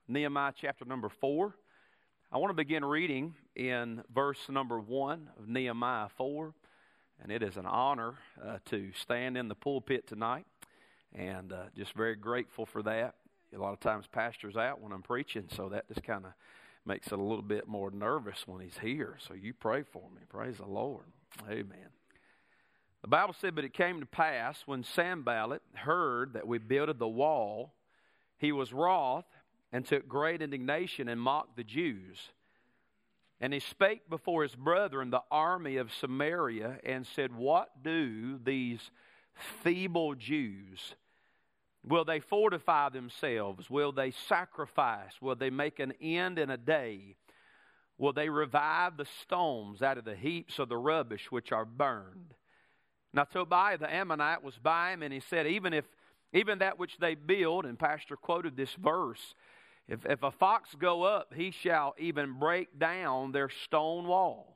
Nehemiah chapter number 4. I want to begin reading in verse number 1 of Nehemiah 4. And it is an honor to stand in the pulpit tonight. And just very grateful for that. A lot of times pastor's out when I'm preaching, so that just kind of makes it a little bit more nervous when he's here. So you pray for me. Praise the Lord. Amen. The Bible said, but it came to pass when Sanballat heard that we builded the wall, he was wroth and took great indignation and mocked the Jews. And he spake before his brethren, the army of Samaria, and said, what do these feeble Jews? Will they fortify themselves? Will they sacrifice? Will they make an end in a day? Will they revive the stones out of the heaps of the rubbish which are burned? Now Tobiah the Ammonite was by him, and he said, even that which they build, and Pastor quoted this verse, if a fox go up, he shall even break down their stone wall.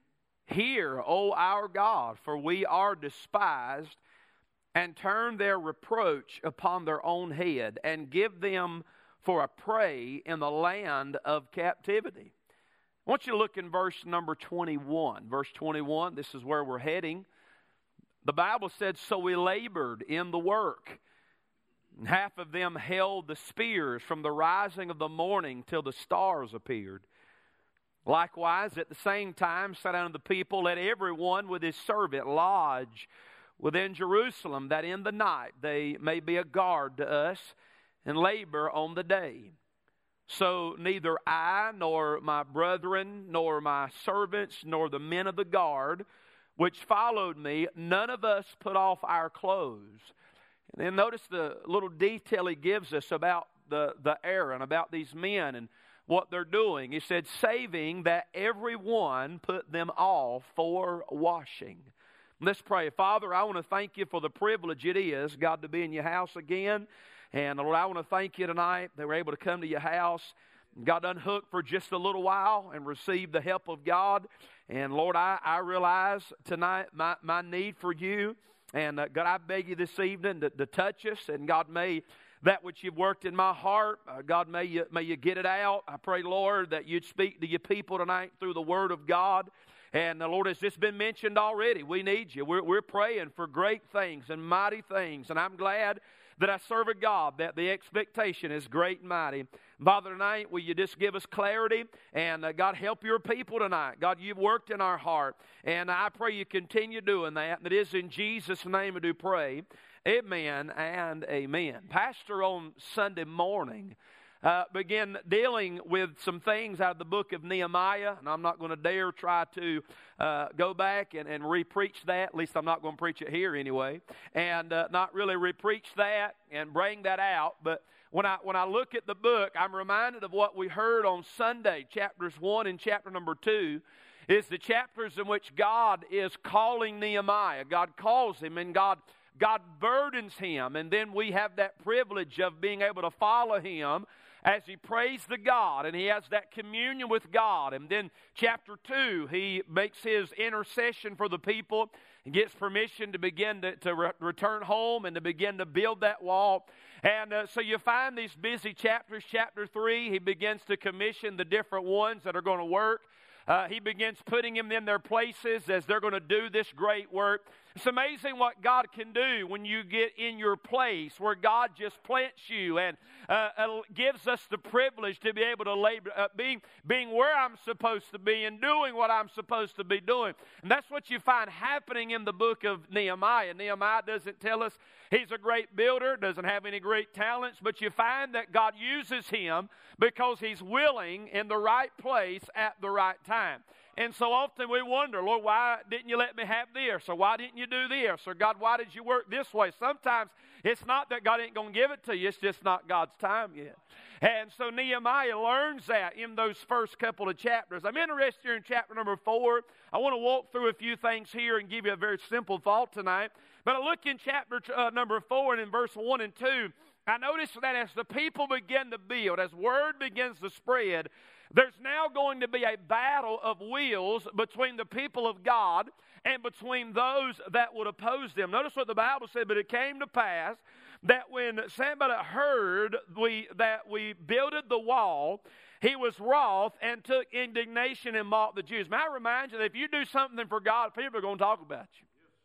Hear, O our God, for we are despised, and turn their reproach upon their own head, and give them for a prey in the land of captivity. I want you to look in verse number 21. Verse 21, this is where we're heading. The Bible said, so we labored in the work. And half of them held the spears from the rising of the morning till the stars appeared. Likewise, at the same time, said unto the people, let everyone with his servant lodge within Jerusalem, that in the night they may be a guard to us and labor on the day. So neither I, nor my brethren, nor my servants, nor the men of the guard, which followed me, none of us put off our clothes. And then notice the little detail he gives us about the Aaron, about these men and what they're doing. He said, saving that everyone put them off for washing. Let's pray. Father, I want to thank you for the privilege it is, God, to be in your house again. And Lord, I want to thank you tonight that we're able to come to your house, got unhooked for just a little while and receive the help of God. And Lord, I realize tonight my need for you. And God, I beg you this evening to touch us. And God, may that which you've worked in my heart, God, may you get it out. I pray, Lord, that you'd speak to your people tonight through the word of God. And Lord, as this been mentioned already, we need you. We're praying for great things and mighty things. And I'm glad that I serve a God that the expectation is great and mighty. Father, tonight, will you just give us clarity? And God, help your people tonight. God, you've worked in our heart. And I pray you continue doing that. And it is in Jesus' name I do pray. Amen and amen. Pastor on Sunday morning began dealing with some things out of the book of Nehemiah. And I'm not going to dare try to go back and re-preach that. At least I'm not going to preach it here anyway. And not really re-preach that and bring that out. But when I look at the book, I'm reminded of what we heard on Sunday. Chapters 1 and chapter number 2 is the chapters in which God is calling Nehemiah. God calls him, and God burdens him. And then we have that privilege of being able to follow him as he prays to God, and he has that communion with God. And then chapter 2, he makes his intercession for the people and gets permission to begin to return home and to begin to build that wall. And so you find these busy chapters. Chapter 3, he begins to commission the different ones that are going to work. He begins putting them in their places as they're going to do this great work. It's amazing what God can do when you get in your place where God just plants you and gives us the privilege to be able to labor, being where I'm supposed to be and doing what I'm supposed to be doing. And that's what you find happening in the book of Nehemiah. Nehemiah doesn't tell us he's a great builder, doesn't have any great talents, but you find that God uses him because he's willing in the right place at the right time. And so often we wonder, Lord, why didn't you let me have this? Or why didn't you do this? Or God, why did you work this way? Sometimes it's not that God ain't going to give it to you. It's just not God's time yet. And so Nehemiah learns that in those first couple of chapters. I'm interested here in chapter number 4. I want to walk through a few things here and give you a very simple thought tonight. But I look in chapter number 4 and in verse 1 and 2, I notice that as the people begin to build, as word begins to spread, there's now going to be a battle of wills between the people of God and between those that would oppose them. Notice what the Bible said, but it came to pass that when Sanballat heard that we builded the wall, he was wroth and took indignation and mocked the Jews. May I remind you that if you do something for God, people are going to talk about you.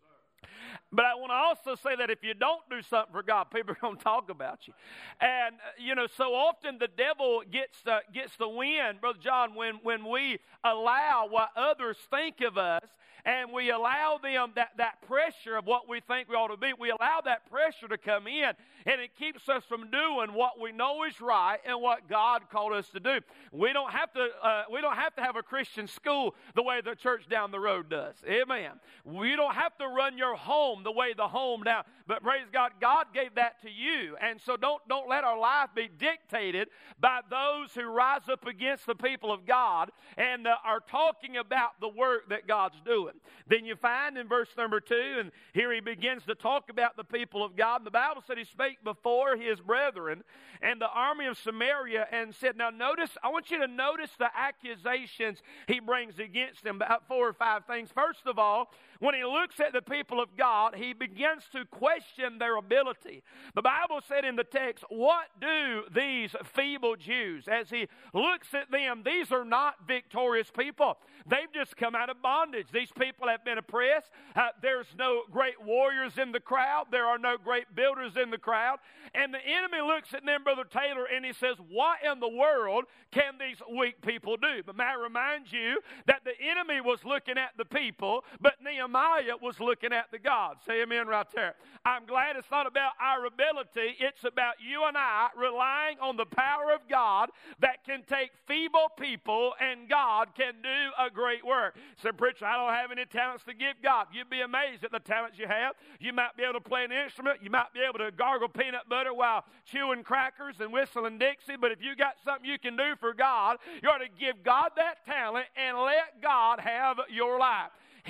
But I want to also say that if you don't do something for God, people are going to talk about you. And, so often the devil gets the win, Brother John, when we allow what others think of us, and we allow them that pressure of what we think we ought to be. We allow that pressure to come in, and it keeps us from doing what we know is right and what God called us to do. We don't have to have a Christian school the way the church down the road does. Amen. We don't have to run your home the way the home down. But praise God, God gave that to you, and so don't let our life be dictated by those who rise up against the people of God and are talking about the work that God's doing. Then you find in verse number 2, and here he begins to talk about the people of God. And the Bible said he spake before his brethren and the army of Samaria and said, now notice, I want you to notice the accusations he brings against them, about 4 or 5 things. First of all, when he looks at the people of God, he begins to question their ability. The Bible said in the text, what do these feeble Jews? As he looks at them, these are not victorious people. They've just come out of bondage. These people have been oppressed. There's no great warriors in the crowd. There are no great builders in the crowd. And the enemy looks at them, Brother Taylor, and he says, what in the world can these weak people do? But may I remind you that the enemy was looking at the people, but Nehemiah was looking at the God. Say amen right there. I'm glad it's not about our ability. It's about you and I relying on the power of God that can take feeble people and God can do a great work. So, preacher, I don't have any talents to give God. You'd be amazed at the talents you have. You might be able to play an instrument. You might be able to gargle peanut butter while chewing crackers and whistling Dixie. But if you got something you can do for God, you ought to give God that talent and let God have your life.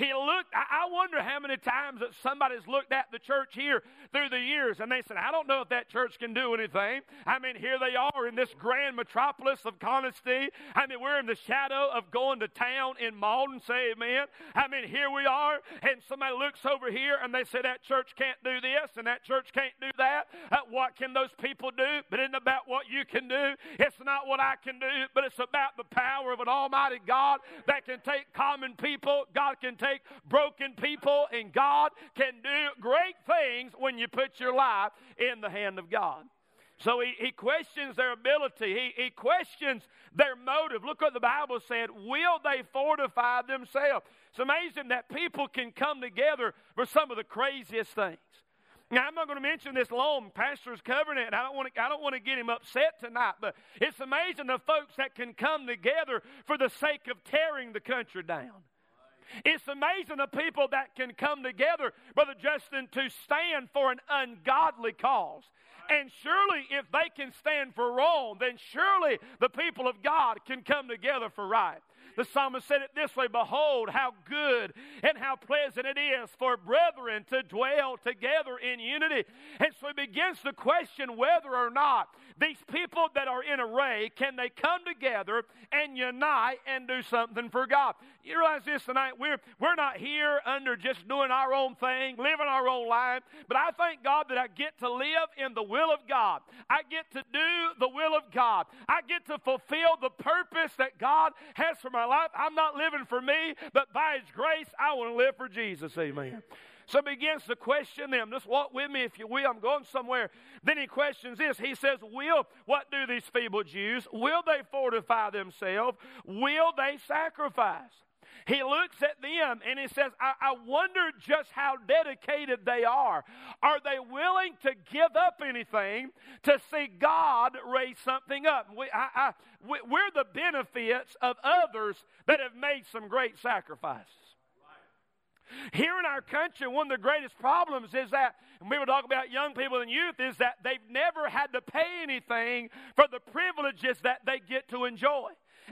I wonder how many times that somebody's looked at the church here through the years and they said, I don't know if that church can do anything. I mean, here they are in this grand metropolis of Conisty. I mean, we're in the shadow of going to town in Malden, say amen. I mean, here we are, and somebody looks over here and they say that church can't do this and that church can't do that. What can those people do? But it isn't about what you can do. It's not what I can do, but it's about the power of an almighty God that can take common people. God can take broken people, and God can do great things when you put your life in the hand of God. So he questions their ability. He questions their motive. Look what the Bible said. Will they fortify themselves? It's amazing that people can come together for some of the craziest things. Now, I'm not going to mention this long. Pastor's covering it, and I don't want to get him upset tonight, but it's amazing the folks that can come together for the sake of tearing the country down. It's amazing the people that can come together, Brother Justin, to stand for an ungodly cause. And surely if they can stand for wrong, then surely the people of God can come together for right. The psalmist said it this way, behold, how good and how pleasant it is for brethren to dwell together in unity. And so he begins to question whether or not these people that are in array, can they come together and unite and do something for God? You realize this tonight, we're not here under just doing our own thing, living our own life, but I thank God that I get to live in the will of God. I get to do the will of God. I get to fulfill the purpose that God has for my life. I'm not living for me, but by His grace, I want to live for Jesus. Amen. So he begins to question them. Just walk with me if you will. I'm going somewhere. Then he questions this. He says, what do these feeble Jews? Will they fortify themselves? Will they sacrifice? He looks at them and he says, I wonder just how dedicated they are. Are they willing to give up anything to see God raise something up? We're the benefits of others that have made some great sacrifices. Here in our country, one of the greatest problems is that, and we were talking about young people and youth, is that they've never had to pay anything for the privileges that they get to enjoy.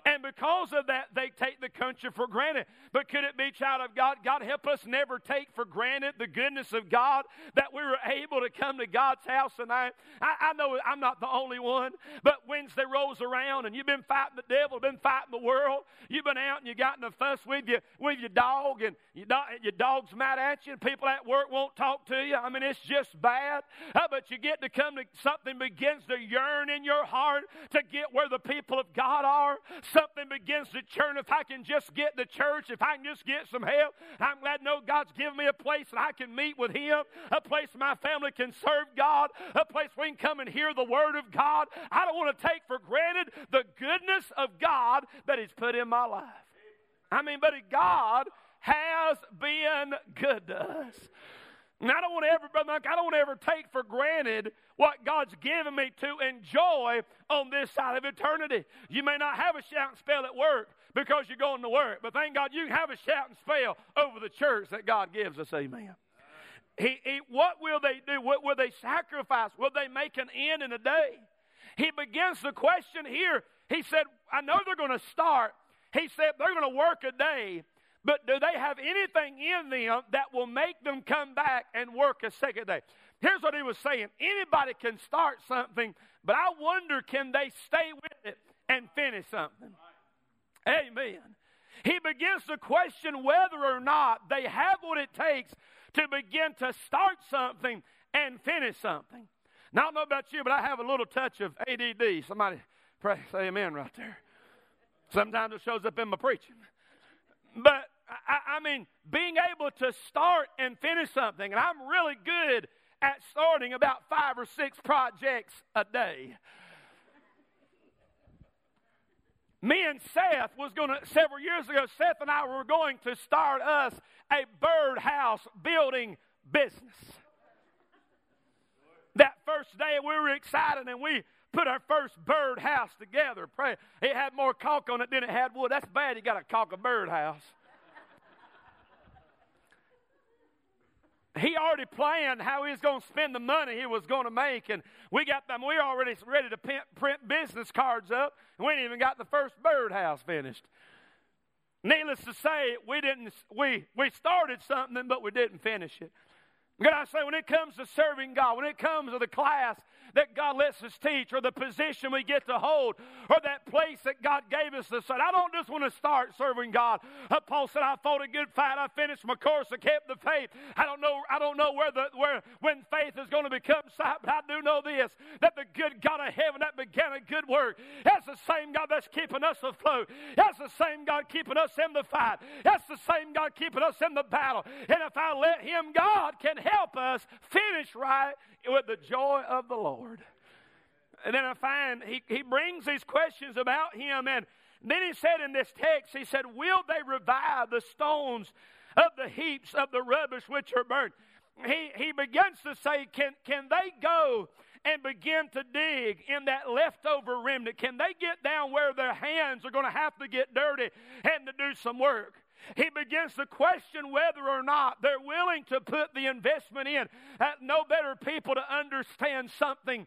And because of that, they take the country for granted. But could it be, child of God, God help us never take for granted the goodness of God, that we were able to come to God's house tonight. I know I'm not the only one, but Wednesday rolls around and you've been fighting the devil, been fighting the world. You've been out and you got in a fuss with your dog, and your dog's mad at you, and people at work won't talk to you. I mean, it's just bad. But you get to come to something begins to yearn in your heart to get where the people of God are. Something begins to churn. If I can just get to church, if I can just get some help, I'm glad to know God's given me a place that I can meet with Him, a place my family can serve God, a place where we can come and hear the Word of God. I don't want to take for granted the goodness of God that He's put in my life. I mean, but God has been good to us. And I don't want to ever take for granted what God's given me to enjoy on this side of eternity. You may not have a shouting spell at work because you're going to work, but thank God you can have a shouting spell over the church that God gives us. Amen. What will they do? What will they sacrifice? Will they make an end in a day? He begins the question here. He said, I know they're going to start. He said they're going to work a day, but do they have anything in them that will make them come back and work a second day? Here's what he was saying. Anybody can start something, but I wonder, can they stay with it and finish something? Amen. He begins to question whether or not they have what it takes to begin to start something and finish something. Now, I don't know about you, but I have a little touch of ADD. Somebody pray, say amen right there. Sometimes it shows up in my preaching. But, I mean, being able to start and finish something, and I'm really good at starting about 5 or 6 projects a day. Me and Seth several years ago, Seth and I were going to start us a birdhouse building business. That first day we were excited and we put our first birdhouse together. It had more caulk on it than it had wood. That's bad, you got to caulk a birdhouse. He already planned how he was going to spend the money he was going to make, and we were already ready to print business cards up, and we ain't even got the first birdhouse finished. Needless to say, we started something, but we didn't finish it. Can I say, when it comes to serving God, when it comes to the class that God lets us teach, or the position we get to hold, or that place that God gave us to serve, I don't just want to start serving God. Paul said, I fought a good fight, I finished my course, I kept the faith. I don't know when faith is going to become sight, but I do know this, that the good God of heaven that began a good work, that's the same God that's keeping us afloat. That's the same God keeping us in the fight. That's the same God keeping us in the battle. And if I let Him, God can help us finish right with the joy of the Lord. And then I find he brings these questions about Him, and then he said in this text, he said, will they revive the stones of the heaps of the rubbish which are burnt? He begins to say, can they go and begin to dig in that leftover remnant? Can they get down where their hands are going to have to get dirty and to do some work? He begins to question whether or not they're willing to put the investment in. No better people to understand something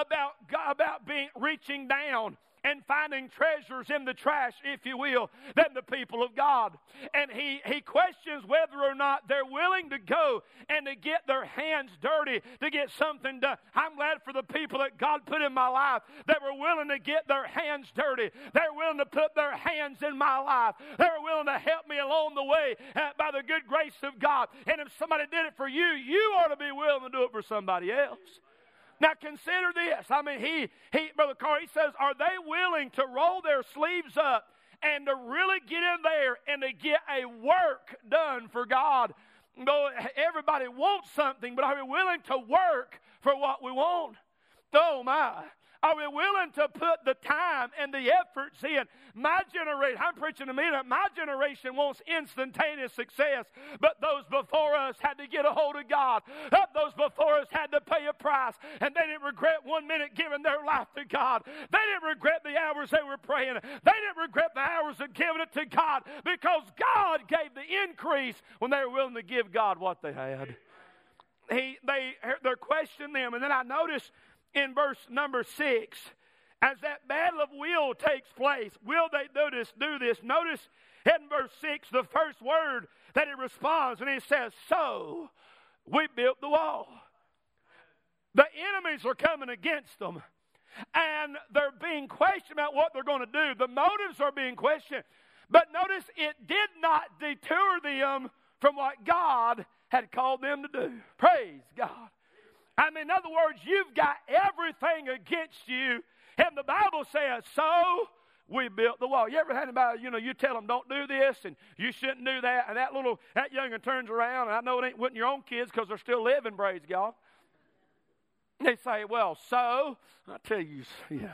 about reaching down and finding treasures in the trash, if you will, than the people of God. And he questions whether or not they're willing to go and to get their hands dirty to get something done. I'm glad for the people that God put in my life that were willing to get their hands dirty. They're willing to put their hands in my life. They're willing to help me along the way by the good grace of God. And if somebody did it for you, you ought to be willing to do it for somebody else. Now consider this. I mean, Brother Carr, he says, are they willing to roll their sleeves up and to really get in there and to get a work done for God? Though everybody wants something, but are we willing to work for what we want? Oh my. Are we willing to put the time and the efforts in? My generation, I'm preaching to me that my generation wants instantaneous success, but those before us had to get a hold of God. Those before us had to pay a price, and they didn't regret 1 minute giving their life to God. They didn't regret the hours they were praying. They didn't regret the hours of giving it to God, because God gave the increase when they were willing to give God what they had. They're questioning them, and then I notice in verse number 6, as that battle of will takes place, will they do this? Notice in verse 6, the first word that he responds, and he says, so we built the wall. The enemies are coming against them, and they're being questioned about what they're going to do. The motives are being questioned. But notice it did not deter them from what God had called them to do. Praise God. I mean, in other words, you've got everything against you, and the Bible says, so we built the wall. You ever had anybody, you tell them don't do this, and you shouldn't do that, and that young'un turns around, and I know it wasn't your own kids because they're still living, praise God. And they say, well, so, I tell you, yeah.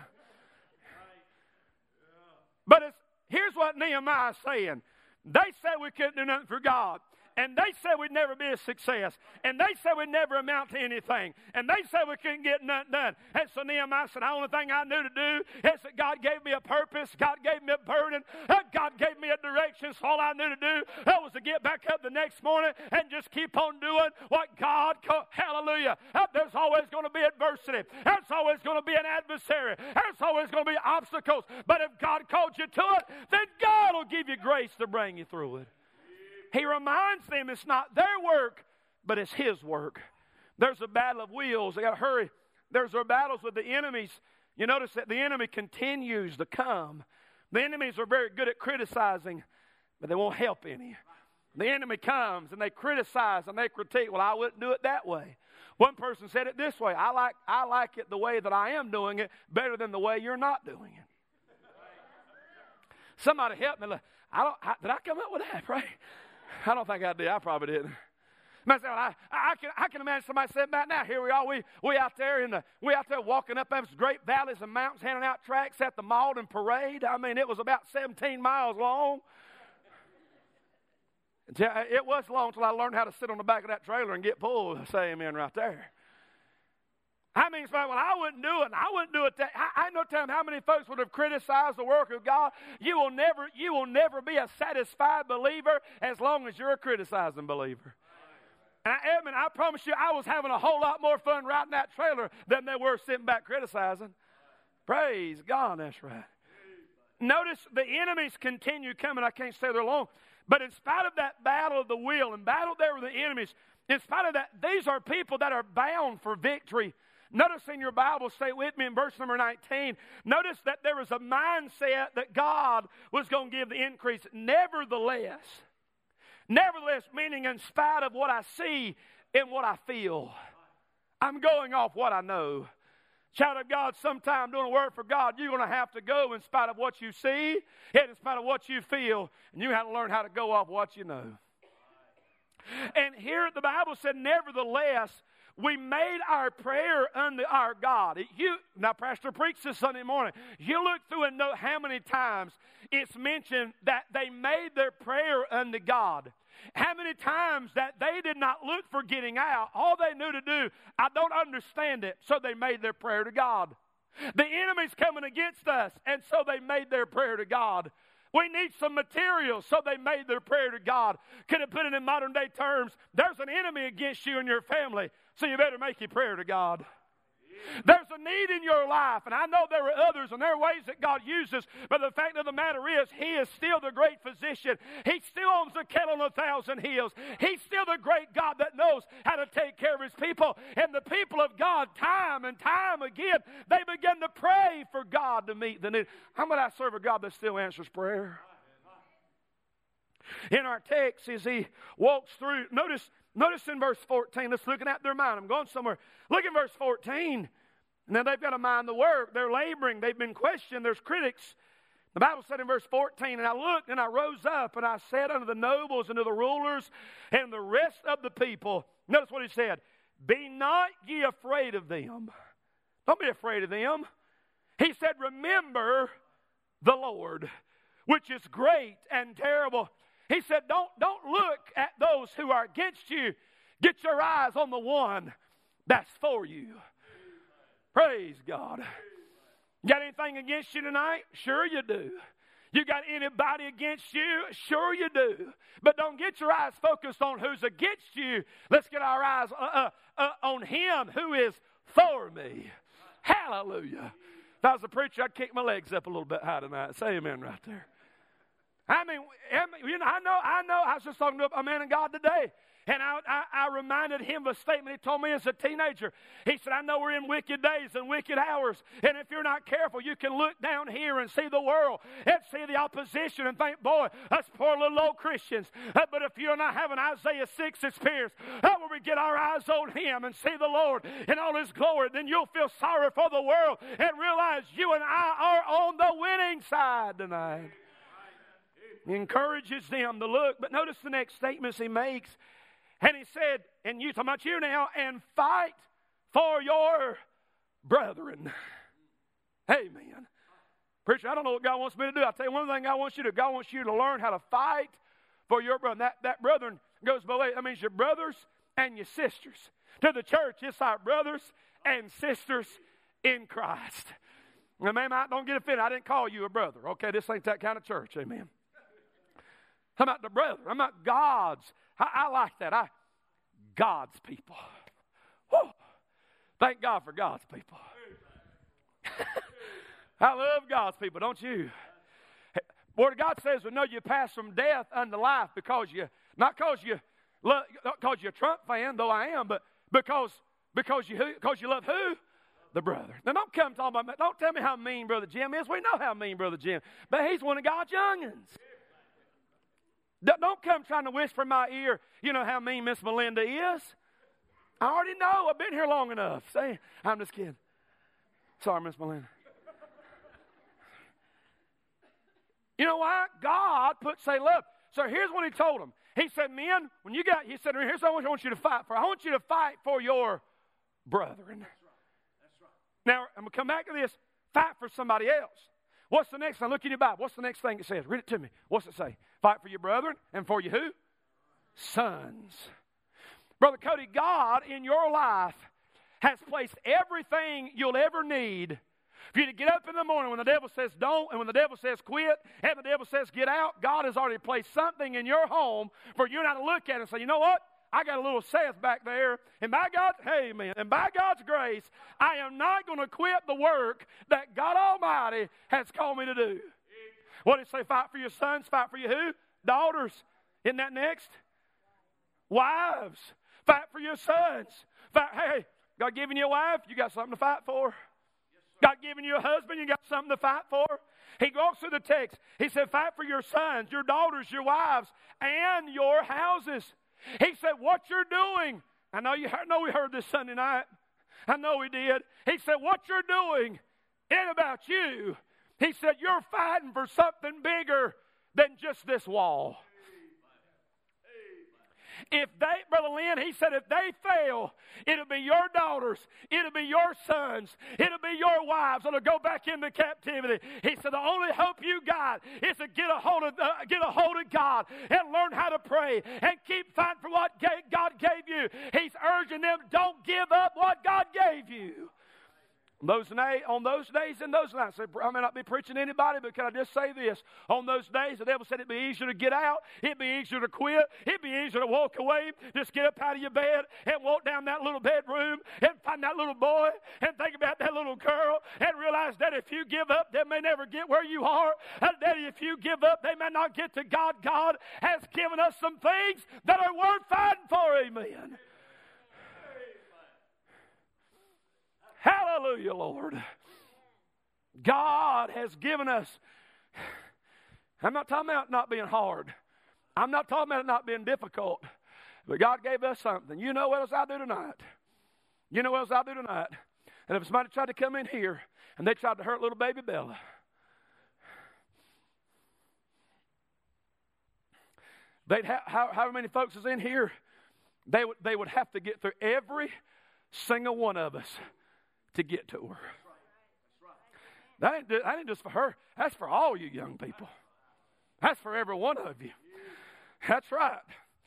But here's what Nehemiah is saying. They said we couldn't do nothing for God. And they said we'd never be a success. And they said we'd never amount to anything. And they said we couldn't get nothing done. And so Nehemiah said, the only thing I knew to do is that God gave me a purpose. God gave me a burden. God gave me a direction. So all I knew to do was to get back up the next morning and just keep on doing what God called. Hallelujah. There's always going to be adversity. There's always going to be an adversary. There's always going to be obstacles. But if God called you to it, then God will give you grace to bring you through it. He reminds them it's not their work, but it's His work. There's a battle of wills. They got to hurry. There's battles with the enemies. You notice that the enemy continues to come. The enemies are very good at criticizing, but they won't help any. The enemy comes and they criticize and they critique. Well, I wouldn't do it that way. One person said it this way. I like it the way that I am doing it better than the way you're not doing it. Somebody help me. Did I come up with that, right? I don't think I did. I probably didn't. I can imagine somebody saying about now, here we are, we out there walking up those great valleys and mountains, handing out tracts at the Malden Parade. I mean, it was about 17 miles long. It was long until I learned how to sit on the back of that trailer and get pulled. Say amen right there. I mean, it's like, well, I wouldn't do it. I wouldn't do it. I know time how many folks would have criticized the work of God. You will never be a satisfied believer as long as you're a criticizing believer. And I promise you, I was having a whole lot more fun riding that trailer than they were sitting back criticizing. Praise God, that's right. Notice the enemies continue coming. I can't stay there long. But in spite of that battle of the will and battle there with the enemies, in spite of that, these are people that are bound for victory. Notice in your Bible, stay with me in verse number 19. Notice that there was a mindset that God was going to give the increase. Nevertheless, meaning in spite of what I see and what I feel, I'm going off what I know. Child of God, sometime doing a work for God, you're going to have to go in spite of what you see and in spite of what you feel, and you have to learn how to go off what you know. And here the Bible said, nevertheless, we made our prayer unto our God. Now, Pastor preached this Sunday morning. You look through and know how many times it's mentioned that they made their prayer unto God. How many times that they did not look for getting out. All they knew to do, I don't understand it, so they made their prayer to God. The enemy's coming against us, and so they made their prayer to God. We need some material, so they made their prayer to God. Could have put it in modern day terms, there's an enemy against you and your family, so you better make your prayer to God. There's a need in your life, and I know there are others, and there are ways that God uses, but the fact of the matter is, He is still the great physician. He still owns the cattle on 1,000 hills. He's still the great God that knows how to take care of His people. And the people of God, time and time again, they begin to pray for God to meet the need. How many I serve a God that still answers prayer? In our text, as he walks through, notice in verse 14, let's looking at their mind. I'm going somewhere. Look at verse 14. Now they've got to mind the work. They're laboring. They've been questioned. There's critics. The Bible said in verse 14, and I looked and I rose up and I said unto the nobles and to the rulers and the rest of the people. Notice what he said. Be not ye afraid of them. Don't be afraid of them. He said, remember the Lord, which is great and terrible. He said, don't look at those who are against you. Get your eyes on the one that's for you. Praise God. Got anything against you tonight? Sure you do. You got anybody against you? Sure you do. But don't get your eyes focused on who's against you. Let's get our eyes on Him who is for me. Hallelujah. If I was a preacher, I'd kick my legs up a little bit high tonight. Say amen right there. I mean, you know, I know. I was just talking to a man of God today. And I reminded him of a statement he told me as a teenager. He said, I know we're in wicked days and wicked hours. And if you're not careful, you can look down here and see the world and see the opposition and think, boy, us poor little old Christians. But if you're not having Isaiah 6 experience, where we get our eyes on him and see the Lord in all his glory, then you'll feel sorry for the world and realize you and I are on the winning side tonight. He encourages them to look. But notice the next statements he makes. And he said, and you talking about you now, and fight for your brethren. Amen. Preacher, I don't know what God wants me to do. I'll tell you one thing God wants you to do. God wants you to learn how to fight for your brethren. That brethren goes by way. That means your brothers and your sisters. To the church, it's our brothers and sisters in Christ. Now, ma'am, don't get offended. I didn't call you a brother. Okay, this ain't that kind of church. Amen. I'm about the brethren. I'm about God's. I like that. God's people. Whew. Thank God for God's people. I love God's people, don't you? Word of God says, we know you pass from death unto life because not because you're a Trump fan, though I am, but because you love who? The brother. Now don't come talking about. Don't tell me how mean Brother Jim is. We know how mean Brother Jim, but he's one of God's young'uns. Don't come trying to whisper in my ear, you know how mean Miss Melinda is. I already know. I've been here long enough. Say, I'm just kidding. Sorry, Miss Melinda. You know why? God say, look. So here's what he told them. He said, men, he said, here's what I want you to fight for. I want you to fight for your brethren. That's right. Now, I'm going to come back to this. Fight for somebody else. What's the next thing? Look in your Bible. What's the next thing it says? Read it to me. What's it say? Fight for your brethren and for your who? Sons. Brother Cody, God in your life has placed everything you'll ever need for you to get up in the morning when the devil says don't and when the devil says quit and the devil says get out. God has already placed something in your home for you and I to look at it and say, you know what? I got a little Seth back there, and by God's grace, I am not going to quit the work that God Almighty has called me to do. What did it say? Fight for your sons, fight for your who? Daughters. Isn't that next? Wives. Fight for your sons. Hey, God giving you a wife, you got something to fight for. God giving you a husband, you got something to fight for. He goes through the text. He said, fight for your sons, your daughters, your wives, and your houses. He said, what you're doing, I know we heard this Sunday night. I know we did. He said, what you're doing ain't about you. He said, you're fighting for something bigger than just this wall. If they, Brother Lynn, he said, if they fail, it'll be your daughters, it'll be your sons, it'll be your wives that'll go back into captivity. He said, the only hope you got is to get a hold of God and learn how to pray and keep fighting for what God gave you. He's urging them, don't give up what God gave you. On those days and those nights, I may not be preaching to anybody, but can I just say this? On those days, the devil said it'd be easier to get out, it'd be easier to quit, it'd be easier to walk away, just get up out of your bed and walk down that little bedroom and find that little boy and think about that little girl and realize that if you give up, they may never get where you are. And Daddy, if you give up, they may not get to God. God has given us some things that are worth fighting for. Amen. Hallelujah, Lord. God has given us. I'm not talking about not being hard. I'm not talking about it not being difficult. But God gave us something. You know what else I do tonight? You know what else I do tonight? And if somebody tried to come in here and they tried to hurt little baby Bella, they'd however many folks is in here, they would have to get through every single one of us to get to her. That ain't just for her. That's for all you young people. That's for every one of you. That's right.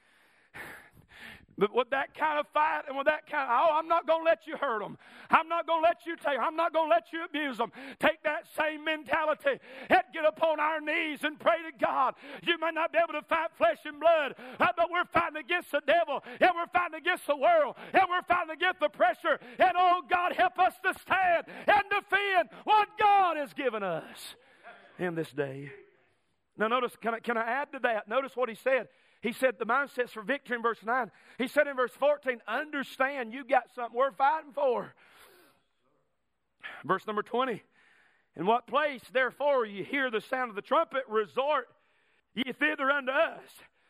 But with that kind of fight and with that kind of, I'm not going to let you hurt them. I'm not going to let you take them. I'm not going to let you abuse them. Take that same mentality humility and get upon our knees and pray to God. You may not be able to fight flesh and blood, but we're fighting against the devil, and we're fighting against the world, and we're fighting against the pressure. And oh God, help us to stand and defend what God has given us in this day. Now notice, can I add to that? Notice what he said. He said the mindsets for victory in verse 9. He said in verse 14, understand you got something worth fighting for. Verse number 20. In what place, therefore, you hear the sound of the trumpet, resort ye thither unto us.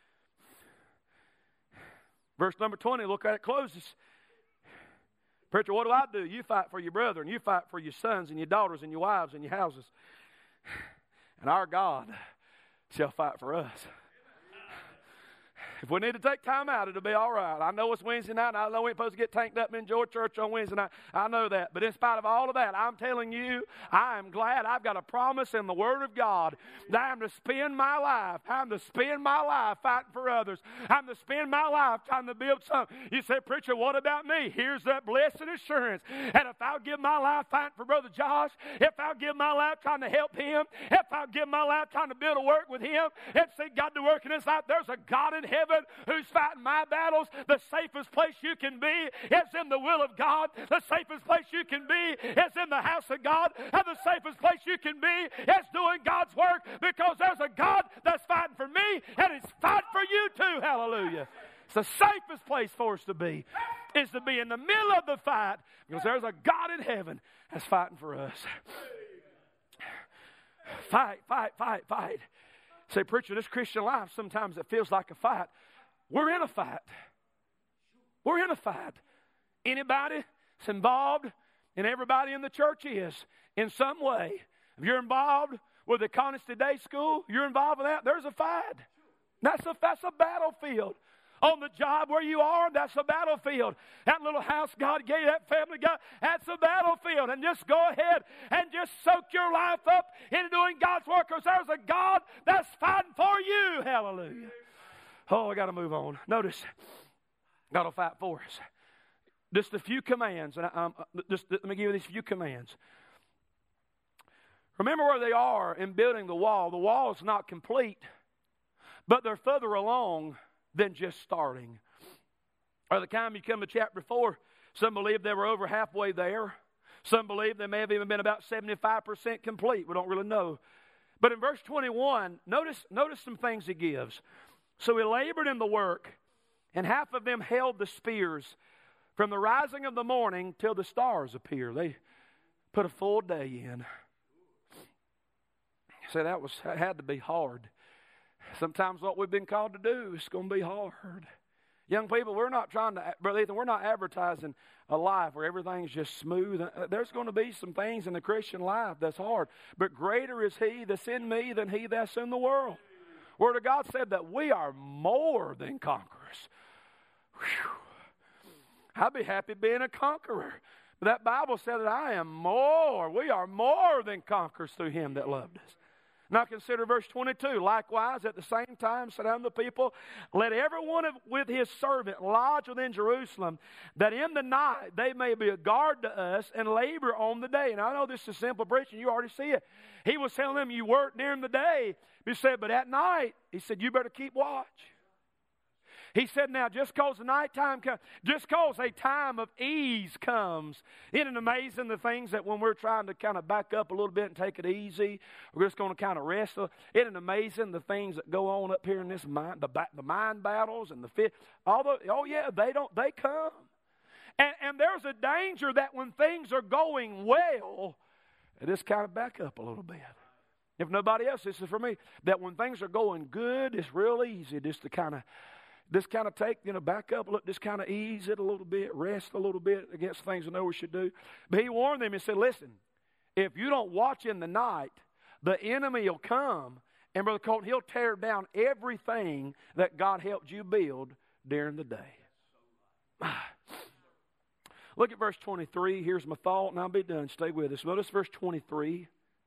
Verse number 20, look at it closes. Preacher, what do? You fight for your brethren. You fight for your sons and your daughters and your wives and your houses. And our God shall fight for us. If we need to take time out, it'll be all right. I know it's Wednesday night, and I know we ain't supposed to get tanked up and enjoy church on Wednesday night. I know that. But in spite of all of that, I'm telling you, I am glad I've got a promise in the Word of God that I'm to spend my life. I'm to spend my life fighting for others. I'm to spend my life trying to build something. You say, preacher, what about me? Here's that blessed assurance. And if I'll give my life fighting for Brother Josh, if I'll give my life trying to help him, if I'll give my life trying to build a work with him, and see God to work in his life, there's a God in heaven who's fighting my battles. The safest place you can be is in the will of God. The safest place you can be is in the house of God. And the safest place you can be is doing God's work, because there's a God that's fighting for me, and He's fighting for you too. Hallelujah. It's the safest place for us to be, is to be in the middle of the fight, because there's a God in heaven that's fighting for us. Fight, fight, fight, fight. Say, preacher, this Christian life, sometimes it feels like a fight. We're in a fight. We're in a fight. Anybody that's involved, and everybody in the church is, in some way. If you're involved with the Honesty Day School, you're involved with that, there's a fight. That's a battlefield. On the job where you are, that's a battlefield. That little house God gave, that family God, that's a battlefield. And just go ahead and just soak your life up into doing God's work, because there's a God that's fighting for you. Hallelujah. Oh, I got to move on. Notice, God will fight for us. Just a few commands. And let me give you these few commands. Remember where they are in building the wall. The wall is not complete, but they're further along than just starting. By the time you come to chapter 4, some believe they were over halfway there. Some believe they may have even been about 75% complete. We don't really know. But in verse 21, notice some things he gives. So he labored in the work, and half of them held the spears from the rising of the morning till the stars appear. They put a full day in. So that had to be hard. Sometimes what we've been called to do is going to be hard. Young people, we're not Brother Ethan, we're not advertising a life where everything's just smooth. There's going to be some things in the Christian life that's hard. But greater is He that's in me than he that's in the world. Word of God said that we are more than conquerors. Whew. I'd be happy being a conqueror. But that Bible said that we are more than conquerors through Him that loved us. Now consider verse 22. Likewise, at the same time, said unto the people, let everyone with his servant lodge within Jerusalem, that in the night they may be a guard to us and labor on the day. And I know this is simple preaching. You already see it. He was telling them, you work during the day. He said, but at night, he said, you better keep watch. He said, now, just because the nighttime comes, just because a time of ease comes, isn't it amazing the things that when we're trying to kind of back up a little bit and take it easy, we're just going to kind of rest. Isn't it amazing the things that go on up here in this mind, the mind battles and the fit? They come. And there's a danger that when things are going well, it just kind of back up a little bit. If nobody else, this is for me, that when things are going good, it's real easy just to kind of take, back up, just kind of ease it a little bit, rest a little bit against things I know we should do. But he warned them and said, listen, if you don't watch in the night, the enemy will come, and Brother Colton, he'll tear down everything that God helped you build during the day. Look at verse 23. Here's my thought, and I'll be done. Stay with us. Notice verse 23.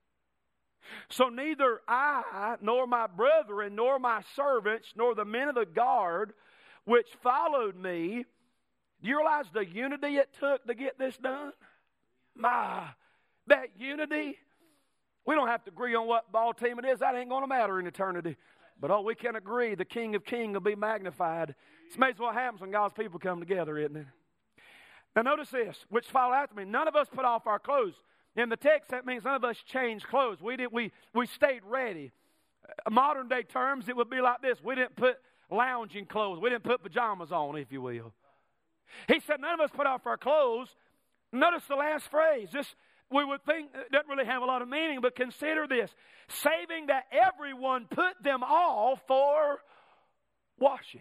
So neither I, nor my brethren, nor my servants, nor the men of the guard which followed me, do you realize the unity it took to get this done? That unity. We don't have to agree on what ball team it is. That ain't going to matter in eternity. But we can agree the King of Kings will be magnified. It's amazing what happens when God's people come together, isn't it? Now notice this, which follow after me. None of us put off our clothes. In the text, that means none of us changed clothes. We stayed ready. Modern day terms, it would be like this. We didn't put lounging clothes. We didn't put pajamas on, if you will. He said none of us put off our clothes. Notice the last phrase. This, we would think, it doesn't really have a lot of meaning, but consider this. Saving that everyone put them all for washing.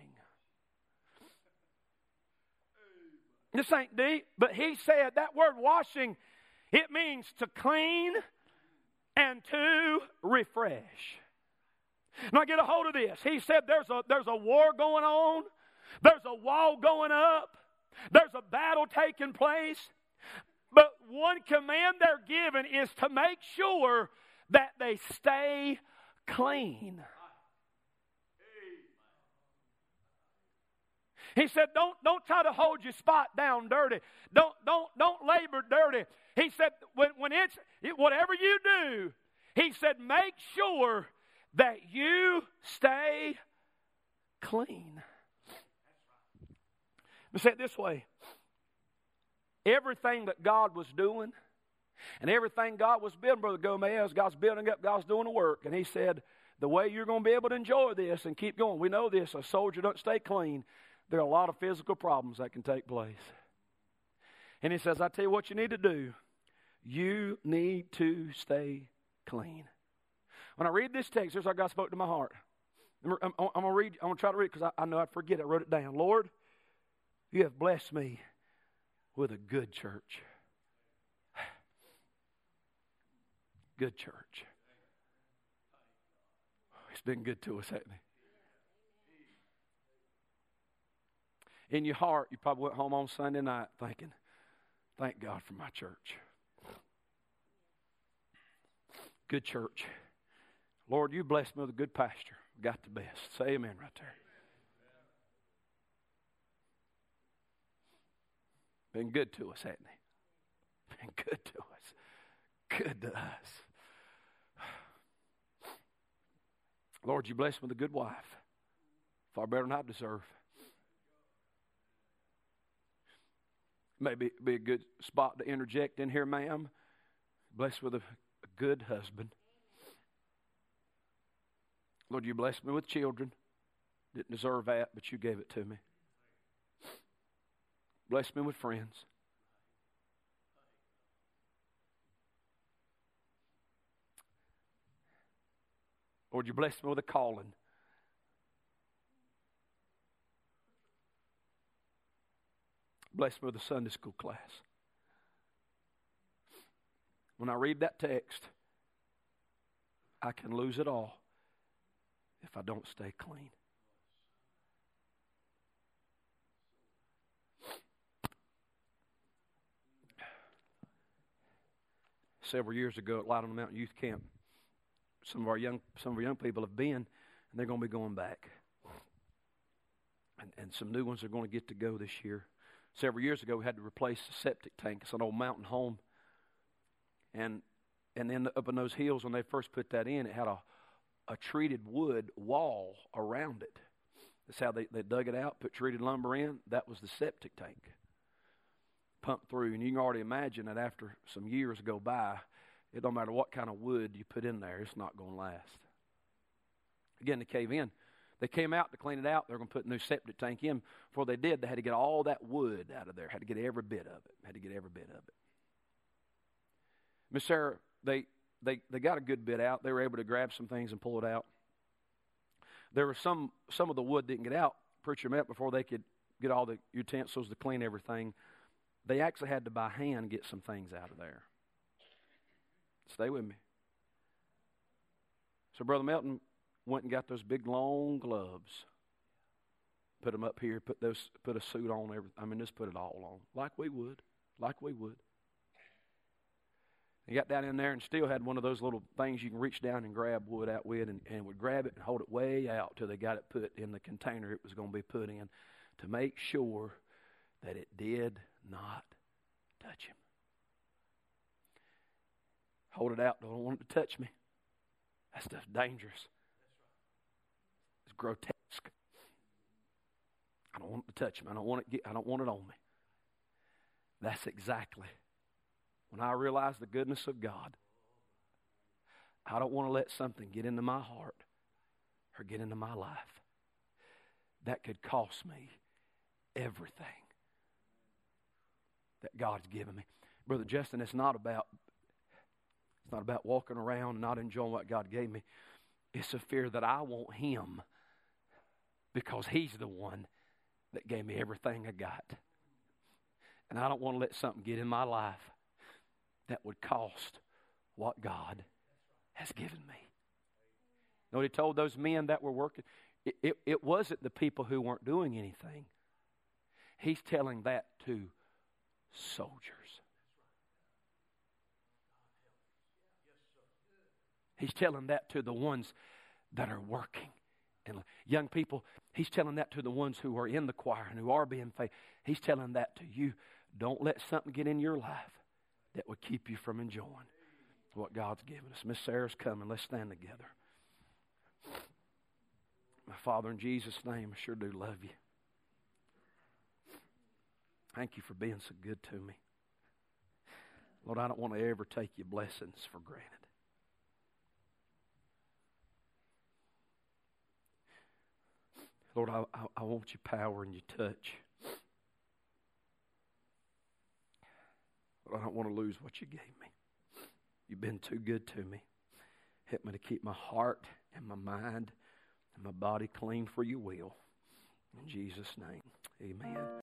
This ain't deep, but he said that word washing, it means to clean and to refresh. Now get a hold of this. He said there's a war going on. There's a wall going up. There's a battle taking place. But one command they're given is to make sure that they stay clean. He said, don't try to hold your spot down dirty. Don't labor dirty. He said, when it's whatever you do, he said, make sure that you stay clean. Let me say it this way. Everything that God was doing and everything God was building, Brother Gomez, God's building up, God's doing the work. And he said, the way you're going to be able to enjoy this and keep going, we know this, a soldier doesn't stay clean. There are a lot of physical problems that can take place. And he says, I tell you what you need to do. You need to stay clean. When I read this text, here's how God spoke to my heart. I'm going to try to read it because I know I'd forget it. I wrote it down. Lord, you have blessed me with a good church. Good church. He's been good to us, hasn't he? In your heart, you probably went home on Sunday night thinking, thank God for my church. Good church. Lord, you blessed me with a good pastor. Got the best. Say amen right there. Been good to us, hasn't he? Been good to us. Good to us. Lord, you blessed me with a good wife. Far better than I deserve. Maybe be a good spot to interject in here, ma'am. Blessed with a good husband. Lord, you blessed me with children. Didn't deserve that, but you gave it to me. Bless me with friends. Lord, you blessed me with a calling. Bless me with a Sunday school class. When I read that text, I can lose it all if I don't stay clean. Several years ago at Light on the Mountain Youth Camp, some of our young people have been, and they're going to be going back. And some new ones are going to get to go this year. Several years ago, we had to replace the septic tank. It's an old mountain home. And then up in those hills, when they first put that in, it had a treated wood wall around it. That's how they dug it out, put treated lumber in. That was the septic tank. Pumped through. And you can already imagine that after some years go by, it don't matter what kind of wood you put in there, it's not going to last. Again, they cave in. They came out to clean it out. They're going to put a new septic tank in. Before they did, they had to get all that wood out of there. Had to get every bit of it. Miss Sarah, they got a good bit out. They were able to grab some things and pull it out. There was some of the wood didn't get out. Preacher met before they could get all the utensils to clean everything. They actually had to by hand get some things out of there. Stay with me. So Brother Melton went and got those big long gloves. Put them up here. Put a suit on. Just put it all on, like we would. He got down in there and still had one of those little things you can reach down and grab wood out with, and would grab it and hold it way out till they got it put in the container it was going to be put in, to make sure that it did not touch him. Hold it out. Don't want it to touch me. That stuff's dangerous. It's grotesque. I don't want it to touch me. I don't want it on me. That's exactly when I realize the goodness of God. I don't want to let something get into my heart or get into my life that could cost me everything that God's given me. Brother Justin, it's not about walking around and not enjoying what God gave me. It's a fear that I want Him because He's the one that gave me everything I got. And I don't want to let something get in my life that would cost what God has given me. You know what He told those men that were working? It wasn't the people who weren't doing anything. He's telling that to soldiers. He's telling that to the ones that are working. And young people, He's telling that to the ones who are in the choir and who are being faithful. He's telling that to you. Don't let something get in your life that would keep you from enjoying what God's given us. Miss Sarah's coming. Let's stand together. My Father, in Jesus' name, I sure do love you. Thank you for being so good to me. Lord, I don't want to ever take your blessings for granted. Lord, I want your power and your touch. Lord, I don't want to lose what you gave me. You've been too good to me. Help me to keep my heart and my mind and my body clean for your will. In Jesus' name, amen.